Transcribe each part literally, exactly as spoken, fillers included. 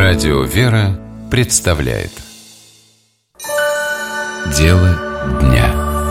Радио «Вера» представляет Дело дня.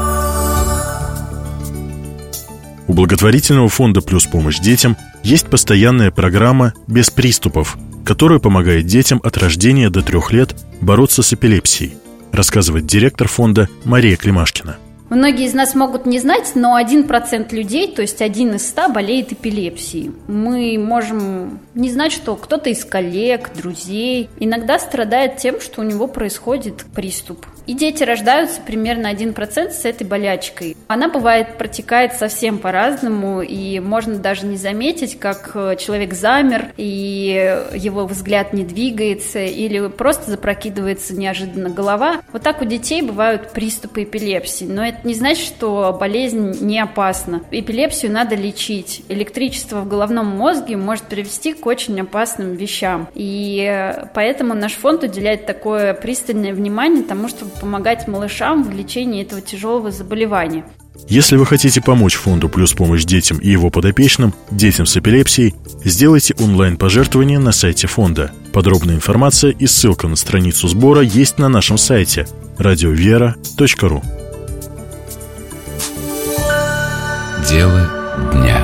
У благотворительного фонда «Плюс помощь детям» есть постоянная программа «Без приступов», которая помогает детям от рождения до трех лет бороться с эпилепсией, рассказывает директор фонда Мария Климашкина. Многие из нас могут не знать, но один процент людей, то есть один из ста, болеет эпилепсией. Мы можем не знать, что кто-то из коллег, друзей иногда страдает тем, что у него происходит приступ. И дети рождаются примерно один процент с этой болячкой. Она бывает протекает совсем по-разному, и можно даже не заметить, как человек замер, и его взгляд не двигается, или просто запрокидывается неожиданно голова. Вот так у детей бывают приступы эпилепсии, но это не значит, что болезнь не опасна. Эпилепсию надо лечить. Электричество в головном мозге может привести к очень опасным вещам. И поэтому наш фонд уделяет такое пристальное внимание тому, чтобы помогать малышам в лечении этого тяжелого заболевания. Если вы хотите помочь фонду «Плюс помощь детям» и его подопечным, детям с эпилепсией, сделайте онлайн-пожертвование на сайте фонда. Подробная информация и ссылка на страницу сбора есть на нашем сайте радио вера точка ру. Дело дня.